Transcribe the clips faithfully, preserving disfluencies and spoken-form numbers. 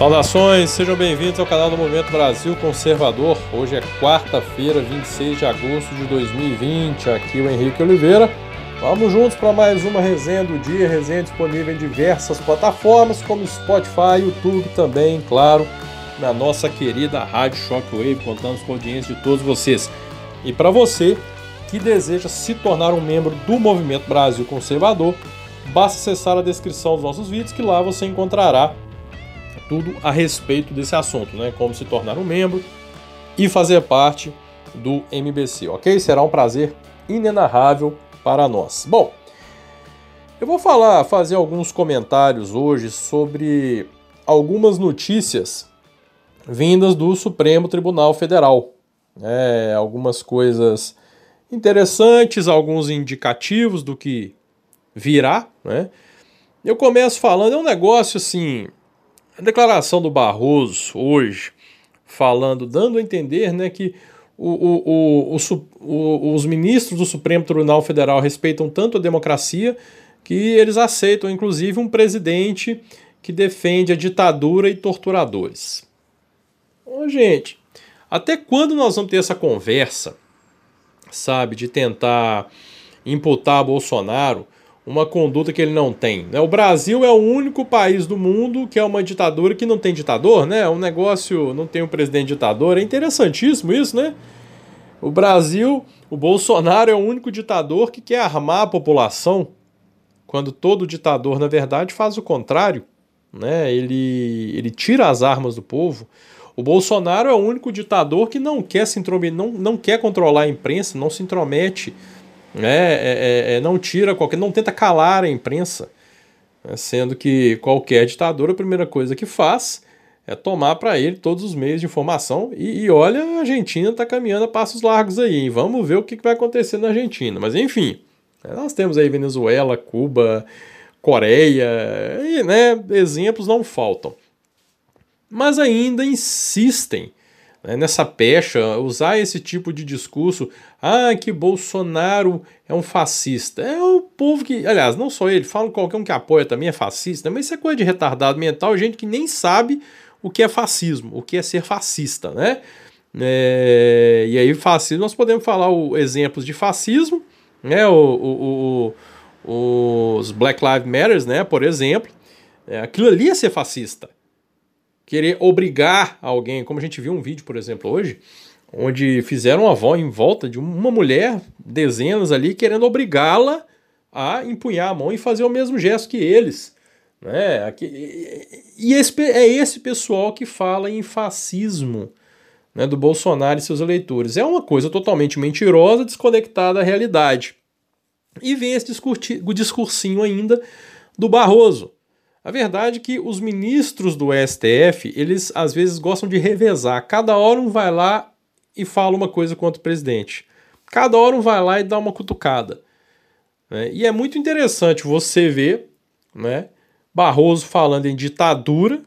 Saudações, sejam bem-vindos ao canal do Movimento Brasil Conservador. Hoje é quarta-feira, vinte e seis de agosto de dois mil e vinte. Aqui o Henrique Oliveira. Vamos juntos para mais uma resenha do dia, resenha disponível em diversas plataformas, como Spotify, YouTube também, claro, na nossa querida Rádio Shockwave. Contamos com a audiência de todos vocês. E para você que deseja se tornar um membro do Movimento Brasil Conservador, basta acessar a descrição dos nossos vídeos, que lá você encontrará tudo a respeito desse assunto, né? Como se tornar um membro e fazer parte do M B C, ok? Será um prazer inenarrável para nós. Bom, eu vou falar, fazer alguns comentários hoje sobre algumas notícias vindas do Supremo Tribunal Federal. É, algumas coisas interessantes, alguns indicativos do que virá, né? Eu começo falando, é um negócio assim, a declaração do Barroso hoje, falando, dando a entender, né, que o, o, o, o, o, os ministros do Supremo Tribunal Federal respeitam tanto a democracia que eles aceitam, inclusive, um presidente que defende a ditadura e torturadores. Ô, gente, até quando nós vamos ter essa conversa, sabe, de tentar imputar a Bolsonaro uma conduta que ele não tem, né? O Brasil é o único país do mundo que é uma ditadura que não tem ditador, né? Um negócio, não tem um presidente ditador. É interessantíssimo isso, né? O Brasil, o Bolsonaro é o único ditador que quer armar a população, quando todo ditador, na verdade, faz o contrário, né? Ele, ele tira as armas do povo. O Bolsonaro é o único ditador que não quer se intrometer, não, não quer controlar a imprensa, não se intromete, né? é, é, é, não tira qualquer, não tenta calar a imprensa, né? Sendo que qualquer ditador, a primeira coisa que faz é tomar para ele todos os meios de informação. E, e olha, a Argentina está caminhando a passos largos aí, hein? Vamos ver o que, que vai acontecer na Argentina. Mas enfim, nós temos aí Venezuela, Cuba, Coreia, e, né, exemplos não faltam. Mas ainda insistem, né, nessa pecha, usar esse tipo de discurso, ah, que Bolsonaro é um fascista. É o povo que, aliás, não só ele, falam que qualquer um que apoia também é fascista, mas isso é coisa de retardado mental, gente que nem sabe o que é fascismo, o que é ser fascista, né? É, e aí, fascismo, nós podemos falar o, exemplos de fascismo, né, o, o, o, os Black Lives Matter, né, por exemplo, é, aquilo ali é ser fascista. Querer obrigar alguém, como a gente viu um vídeo, por exemplo, hoje, onde fizeram uma avó em volta de uma mulher, dezenas ali, querendo obrigá-la a empunhar a mão e fazer o mesmo gesto que eles, né? E esse, é esse pessoal que fala em fascismo, né, do Bolsonaro e seus eleitores. É uma coisa totalmente mentirosa, desconectada da realidade. E vem esse discursinho ainda do Barroso. A verdade é que os ministros do S T F, eles às vezes gostam de revezar. Cada hora um vai lá e fala uma coisa contra o presidente. Cada hora um vai lá e dá uma cutucada, né? E é muito interessante você ver, né, Barroso falando em ditadura.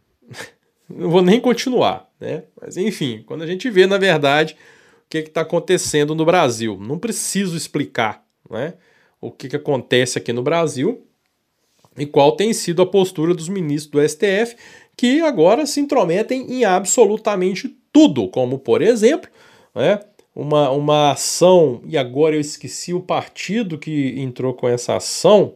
Não vou nem continuar, né? Mas enfim, quando a gente vê, na verdade, o que está acontecendo no Brasil. Não preciso explicar, né, o que, que acontece aqui no Brasil e qual tem sido a postura dos ministros do S T F, que agora se intrometem em absolutamente tudo, como, por exemplo, né, uma, uma ação, e agora eu esqueci o partido que entrou com essa ação,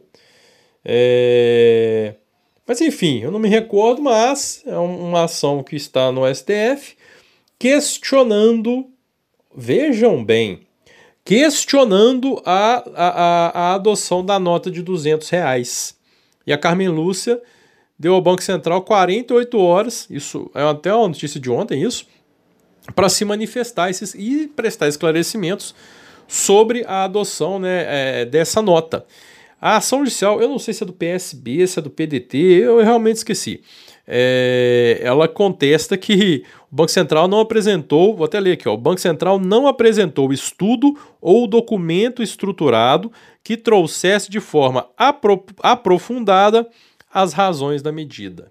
é... mas enfim, eu não me recordo, mas é uma ação que está no S T F questionando, vejam bem, questionando a, a, a, a adoção da nota de duzentos reais. E a Carmen Lúcia deu ao Banco Central quarenta e oito horas, isso é até uma notícia de ontem, isso, para se manifestar esses, e prestar esclarecimentos sobre a adoção, né, é, dessa nota. A ação judicial, eu não sei se é do P S B, se é do P D T, eu realmente esqueci. É, ela contesta que o Banco Central não apresentou, vou até ler aqui, ó, o Banco Central não apresentou estudo ou documento estruturado que trouxesse de forma apro- aprofundada as razões da medida.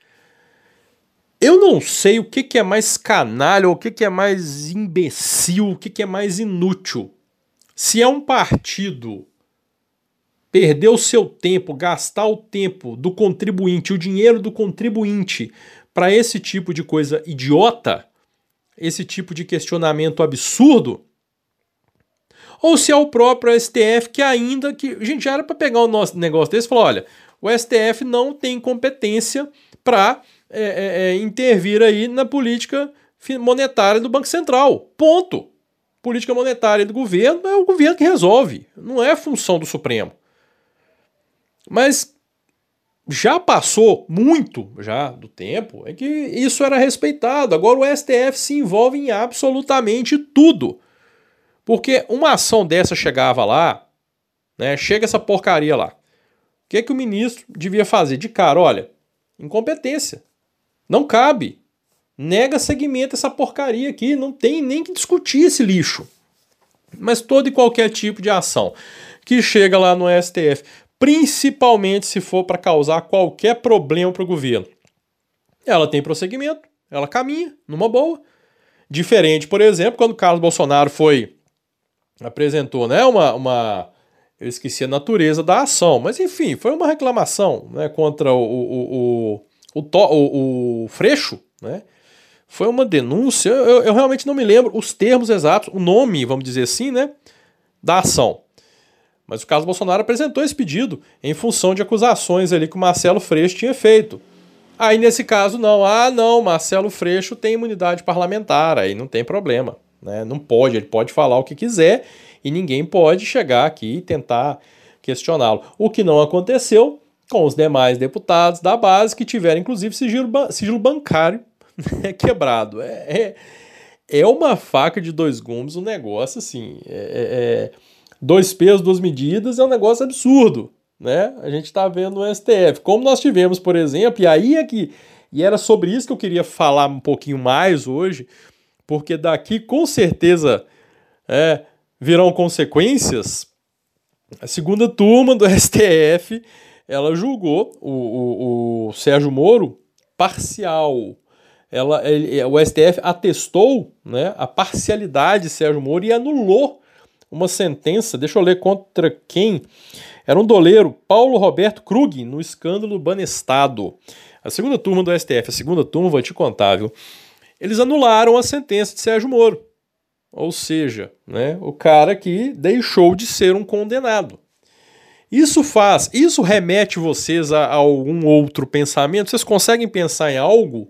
Eu não sei o que, que é mais canalha, ou o que, que é mais imbecil, o que, que é mais inútil. Se é um partido perder o seu tempo, gastar o tempo do contribuinte, o dinheiro do contribuinte para esse tipo de coisa idiota, esse tipo de questionamento absurdo, ou se é o próprio S T F que ainda, que a gente já era para pegar o nosso negócio desse e falar, olha, o S T F não tem competência para é, é, é, intervir aí na política monetária do Banco Central, ponto. Política monetária do governo é o governo que resolve, não é função do Supremo. Mas já passou muito já do tempo é que isso era respeitado. Agora o S T F se envolve em absolutamente tudo. Porque uma ação dessa chegava lá, né, chega essa porcaria lá. O que, é que o ministro devia fazer? De cara, olha, incompetência. Não cabe. Nega segmento essa porcaria aqui. Não tem nem que discutir esse lixo. Mas todo e qualquer tipo de ação que chega lá no S T F, principalmente se for para causar qualquer problema para o governo, ela tem prosseguimento, ela caminha numa boa. Diferente, por exemplo, quando o Carlos Bolsonaro foi, apresentou, né, uma, uma... eu esqueci a natureza da ação, mas enfim, foi uma reclamação, né, contra o, o, o, o, o, o Freixo, né? Foi uma denúncia, eu, eu realmente não me lembro os termos exatos, o nome, vamos dizer assim, né, da ação. Mas o Carlos Bolsonaro apresentou esse pedido em função de acusações ali que o Marcelo Freixo tinha feito. Aí nesse caso não, ah não, Marcelo Freixo tem imunidade parlamentar, aí não tem problema, né? Não pode, ele pode falar o que quiser e ninguém pode chegar aqui e tentar questioná-lo. O que não aconteceu com os demais deputados da base que tiveram inclusive sigilo, sigilo bancário quebrado. É, é, é uma faca de dois gumes, um negócio assim, é, é, dois pesos, duas medidas, é um negócio absurdo, né? A gente está vendo no S T F, como nós tivemos, por exemplo, e aí é que, e era sobre isso que eu queria falar um pouquinho mais hoje, porque daqui com certeza é, virão consequências. A segunda turma do S T F, ela julgou o, o, o Sérgio Moro parcial. Ela, ele, o S T F atestou, né, a parcialidade de Sérgio Moro e anulou uma sentença, deixa eu ler contra quem? Era um doleiro, Paulo Roberto Krug, no escândalo Banestado. A segunda turma do S T F, a segunda turma, vou te contar, viu? Eles anularam a sentença de Sérgio Moro. Ou seja, né, o cara que deixou de ser um condenado. Isso faz, isso remete vocês a, a algum outro pensamento? Vocês conseguem pensar em algo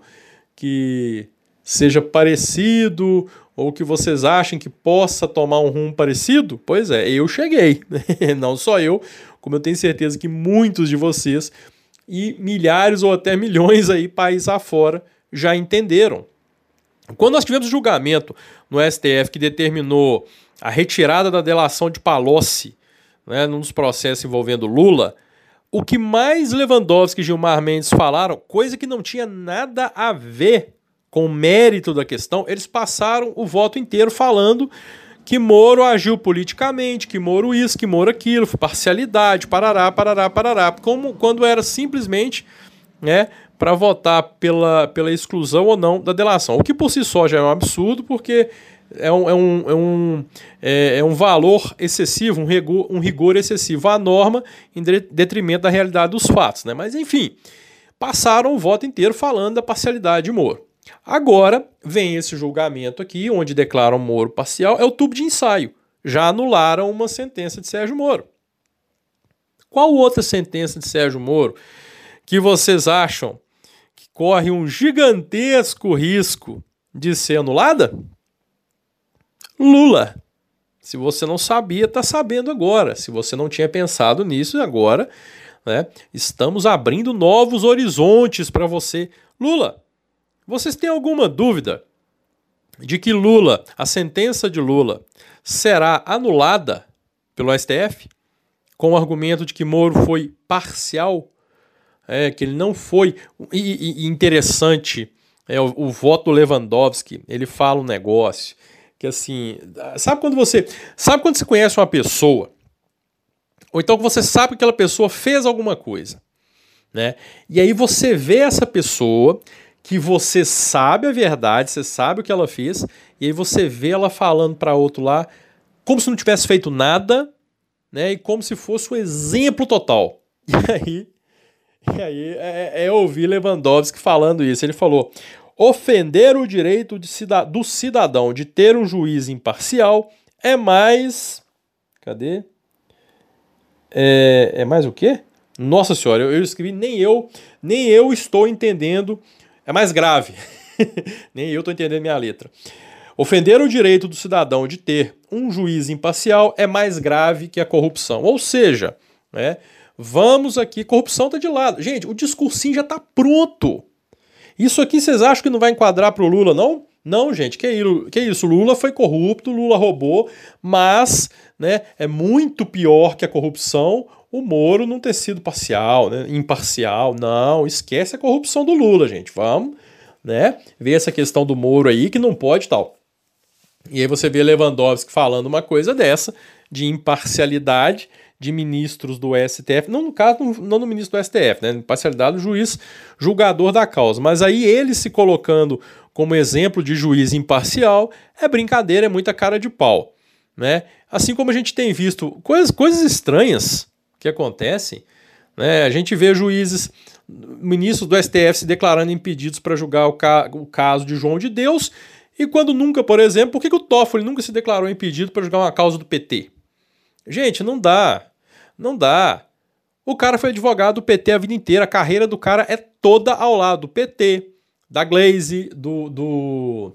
que seja parecido ou que vocês achem que possa tomar um rumo parecido? Pois é, eu cheguei. Não só eu, como eu tenho certeza que muitos de vocês e milhares ou até milhões aí país afora já entenderam. Quando nós tivemos julgamento no S T F que determinou a retirada da delação de Palocci, né, num dos processos envolvendo Lula, o que mais Lewandowski e Gilmar Mendes falaram, coisa que não tinha nada a ver com o mérito da questão, eles passaram o voto inteiro falando que Moro agiu politicamente, que Moro isso, que Moro aquilo, parcialidade, parará, parará, parará, como quando era simplesmente, né, para votar pela, pela exclusão ou não da delação. O que por si só já é um absurdo, porque é um, é um, é um, é, é um valor excessivo, um rigor, um rigor excessivo à norma em detrimento da realidade dos fatos, né? Mas enfim, passaram o voto inteiro falando da parcialidade de Moro. Agora vem esse julgamento aqui, onde declaram Moro parcial, é o tubo de ensaio. Já anularam uma sentença de Sérgio Moro. Qual outra sentença de Sérgio Moro que vocês acham que corre um gigantesco risco de ser anulada? Lula. Se você não sabia, está sabendo agora. Se você não tinha pensado nisso, agora, né, estamos abrindo novos horizontes para você. Lula, vocês têm alguma dúvida de que Lula, a sentença de Lula, será anulada pelo S T F? Com o argumento de que Moro foi parcial? É, que ele não foi... E, e interessante, é, o, o voto do Lewandowski, ele fala um negócio que assim... Sabe quando você... Sabe quando você conhece uma pessoa, ou então que você sabe que aquela pessoa fez alguma coisa, né? E aí você vê essa pessoa, que você sabe a verdade, você sabe o que ela fez, e aí você vê ela falando para outro lá, como se não tivesse feito nada, né, e como se fosse o exemplo total. E aí, e aí é, é ouvir Lewandowski falando isso. Ele falou: ofender o direito de cida- do cidadão de ter um juiz imparcial é mais... Cadê? É, é mais o quê? Nossa senhora, eu, eu escrevi, nem eu, nem eu estou entendendo. É mais grave. Nem eu estou entendendo minha letra. Ofender o direito do cidadão de ter um juiz imparcial é mais grave que a corrupção. Ou seja, né, vamos aqui, corrupção está de lado. Gente, o discursinho já está pronto. Isso aqui vocês acham que não vai enquadrar para o Lula, não? Não, gente, que isso? Que isso? Lula foi corrupto, Lula roubou, mas, né, é muito pior que a corrupção o Moro não ter sido parcial, né, imparcial. Não, esquece a corrupção do Lula, gente. Vamos, né, ver essa questão do Moro aí que não pode e tal. E aí você vê Lewandowski falando uma coisa dessa, de imparcialidade de ministros do S T F, não no caso, não no ministro do S T F, né, imparcialidade do juiz julgador da causa, mas aí ele se colocando como exemplo de juiz imparcial é brincadeira, é muita cara de pau, né? Assim como a gente tem visto coisas, coisas estranhas que acontecem, né? A gente vê juízes, ministros do S T F se declarando impedidos para julgar o, ca o caso de João de Deus, e quando nunca, por exemplo, por que, que o Toffoli nunca se declarou impedido para julgar uma causa do P T? Gente, não dá. Não dá. O cara foi advogado do P T a vida inteira. A carreira do cara é toda ao lado do P T, da Glaze, do... do,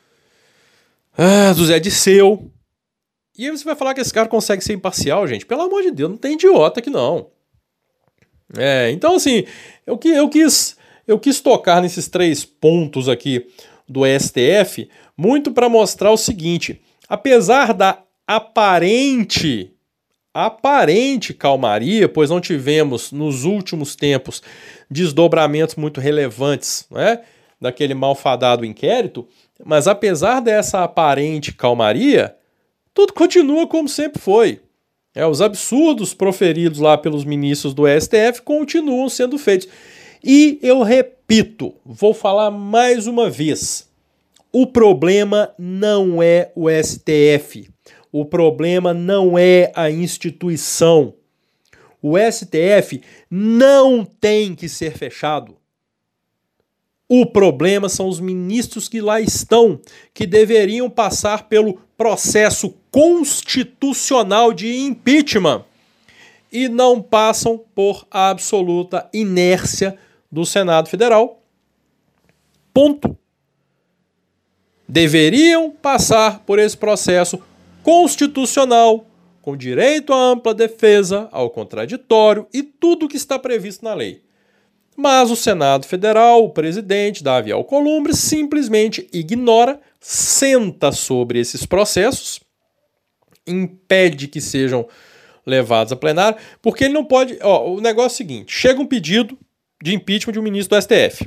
ah, do Zé Disseu. E aí você vai falar que esse cara consegue ser imparcial, gente? Pelo amor de Deus, não tem idiota aqui não. É, então assim, eu, eu, quis, eu quis tocar nesses três pontos aqui do S T F, muito para mostrar o seguinte: apesar da aparente, aparente calmaria, pois não tivemos nos últimos tempos desdobramentos muito relevantes, né, daquele malfadado inquérito, mas apesar dessa aparente calmaria, tudo continua como sempre foi. É, os absurdos proferidos lá pelos ministros do S T F continuam sendo feitos. E eu repito, vou falar mais uma vez, o problema não é o S T F. O problema não é a instituição. O S T F não tem que ser fechado. O problema são os ministros que lá estão, que deveriam passar pelo processo constitucional de impeachment e não passam por absoluta inércia do Senado Federal. Ponto. Deveriam passar por esse processo constitucional, com direito à ampla defesa, ao contraditório e tudo que está previsto na lei. Mas o Senado Federal, o presidente Davi Alcolumbre, simplesmente ignora, senta sobre esses processos, impede que sejam levados a plenário, porque ele não pode... Ó, o negócio é o seguinte, chega um pedido de impeachment de um ministro do S T F.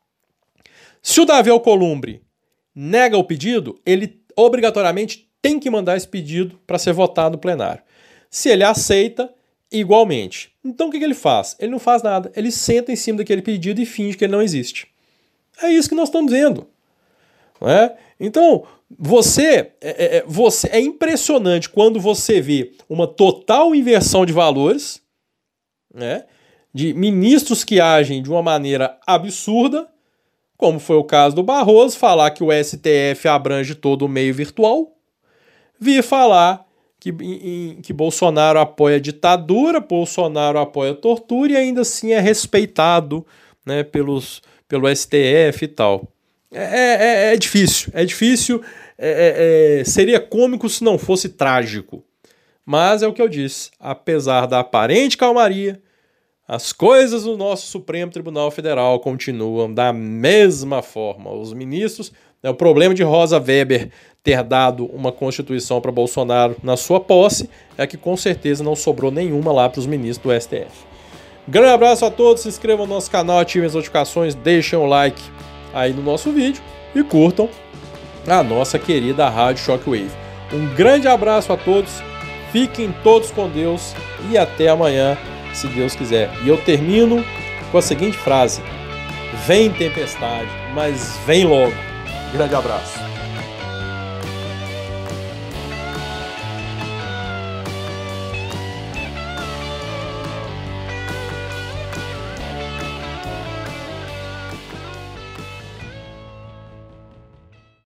Se o Davi Alcolumbre nega o pedido, ele obrigatoriamente tem que mandar esse pedido para ser votado no plenário. Se ele aceita, igualmente. Então o que, que ele faz? Ele não faz nada. Ele senta em cima daquele pedido e finge que ele não existe. É isso que nós estamos vendo. Não é? Então, você é, é, você é impressionante quando você vê uma total inversão de valores, né, de ministros que agem de uma maneira absurda, como foi o caso do Barroso, falar que o S T F abrange todo o meio virtual, vir falar que, em, que Bolsonaro apoia a ditadura, Bolsonaro apoia a tortura e ainda assim é respeitado, né, pelos, pelo S T F e tal. É, é, é difícil, é difícil, é, é, seria cômico se não fosse trágico. Mas é o que eu disse, apesar da aparente calmaria, as coisas do nosso Supremo Tribunal Federal continuam da mesma forma. Os ministros, né, o problema de Rosa Weber ter dado uma Constituição para Bolsonaro na sua posse é que com certeza não sobrou nenhuma lá para os ministros do S T F. Grande abraço a todos, se inscrevam no nosso canal, ativem as notificações, deixem o like aí no nosso vídeo e curtam a nossa querida Rádio Shockwave. Um grande abraço a todos, fiquem todos com Deus e até amanhã, se Deus quiser. E eu termino com a seguinte frase: vem tempestade, mas vem logo. Grande abraço.